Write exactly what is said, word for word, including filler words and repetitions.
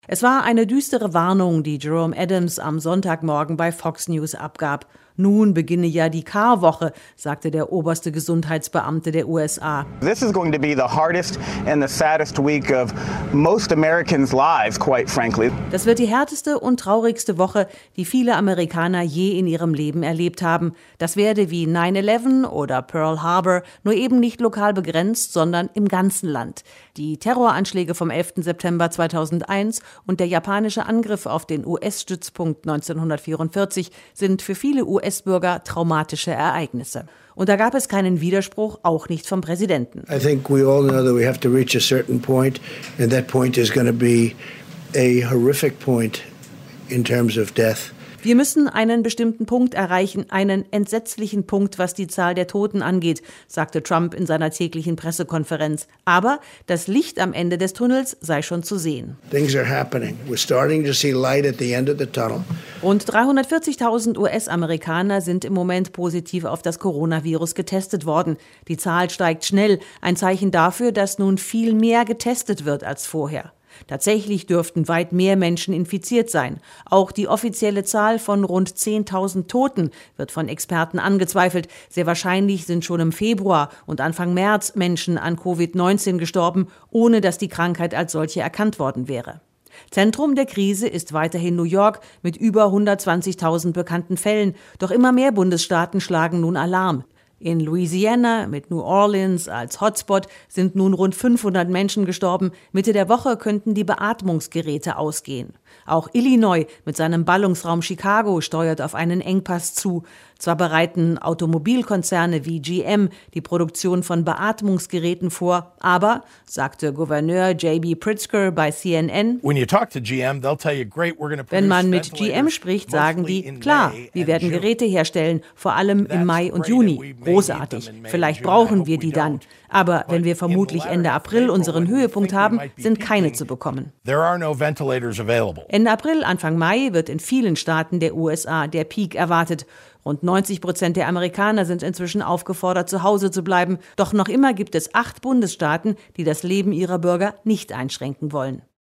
Es war eine düstere Warnung, die Jerome Adams am Sonntagmorgen bei Fox News abgab. Nun beginne ja die Karwoche, sagte der oberste Gesundheitsbeamte der U S A. This is going to be the hardest and the saddest week of most Americans' lives, quite frankly. Das wird die härteste und traurigste Woche, die viele Amerikaner je in ihrem Leben erlebt haben. Das werde wie nine eleven oder Pearl Harbor, nur eben nicht lokal begrenzt, sondern im ganzen Land. Die Terroranschläge vom elften September zweitausendeins und der japanische Angriff auf den U S-Stützpunkt neunzehnhundertvierundvierzig sind für viele U S-Bürger traumatische Ereignisse. Und da gab es keinen Widerspruch, auch nicht vom Präsidenten. I think we all know that we have to reach a certain point, and that point is going to be a horrific point in terms of death. Wir müssen einen bestimmten Punkt erreichen, einen entsetzlichen Punkt, was die Zahl der Toten angeht, sagte Trump in seiner täglichen Pressekonferenz. Aber das Licht am Ende des Tunnels sei schon zu sehen. Things are happening. We're starting to see light at the end of the tunnel. Rund dreihundertvierzigtausend U S-Amerikaner sind im Moment positiv auf das Coronavirus getestet worden. Die Zahl steigt schnell, ein Zeichen dafür, dass nun viel mehr getestet wird als vorher. Tatsächlich dürften weit mehr Menschen infiziert sein. Auch die offizielle Zahl von rund zehntausend Toten wird von Experten angezweifelt. Sehr wahrscheinlich sind schon im Februar und Anfang März Menschen an Covid neunzehn gestorben, ohne dass die Krankheit als solche erkannt worden wäre. Zentrum der Krise ist weiterhin New York mit über hundertzwanzigtausend bekannten Fällen. Doch immer mehr Bundesstaaten schlagen nun Alarm. In Louisiana mit New Orleans als Hotspot sind nun rund fünfhundert Menschen gestorben. Mitte der Woche könnten die Beatmungsgeräte ausgehen. Auch Illinois mit seinem Ballungsraum Chicago steuert auf einen Engpass zu. Zwar bereiten Automobilkonzerne wie G M die Produktion von Beatmungsgeräten vor, aber, sagte Gouverneur J B Pritzker bei C N N, wenn man mit G M spricht, sagen die, klar, wir werden Geräte herstellen, vor allem im Mai und Juni. Großartig, vielleicht brauchen wir die dann. Aber wenn wir vermutlich Ende April unseren Höhepunkt haben, sind keine zu bekommen. Ende April, Anfang Mai wird in vielen Staaten der U S A der Peak erwartet. Rund neunzig Prozent der Amerikaner sind inzwischen aufgefordert, zu Hause zu bleiben. Doch noch immer gibt es acht Bundesstaaten, die das Leben ihrer Bürger nicht einschränken wollen.